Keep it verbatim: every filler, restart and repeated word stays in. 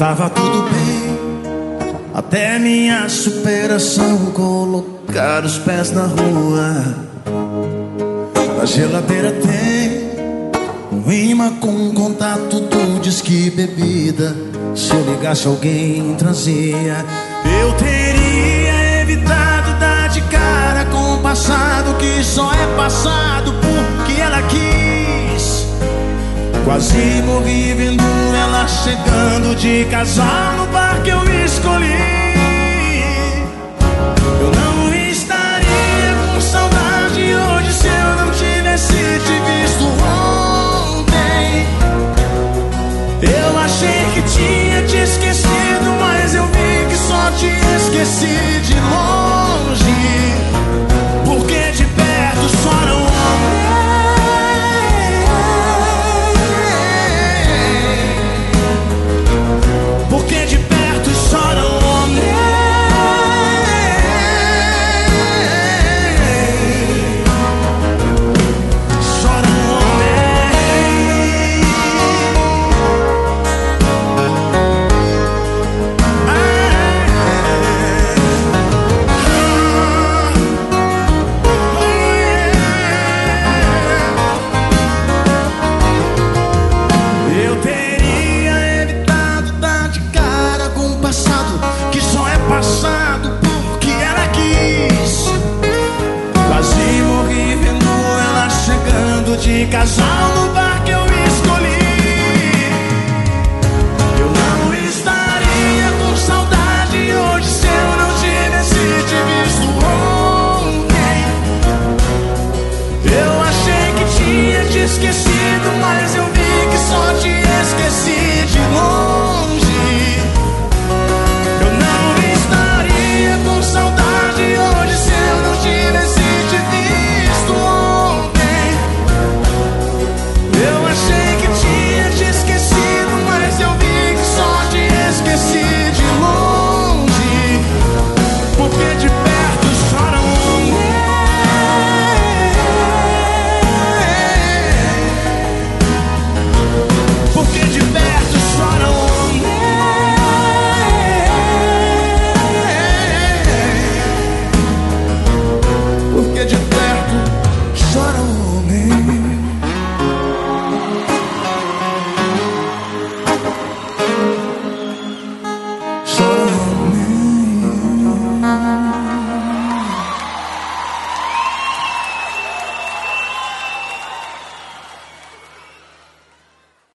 Tava tudo bem, até minha superação colocar os pés na rua. Na geladeira tem um imã com um contato do Disque Bebida. Se eu ligasse alguém trazia. Eu teria evitado dar de cara com o passado que só é passado porque ela quis. Quase morri vendo ela chegando de casal no bar que eu escolhi. Eu não estaria com saudade hoje se eu não tivesse te visto ontem. Eu achei que tinha te esquecido, mas eu vi que só te esqueci de longe. Porque de perto só não homem. Porque de perto chora um homem. Chora um homem. Eu teria evitado dar de cara com o passado que só é passado porque ela quis. Quase morri vendo ela chegando de casal no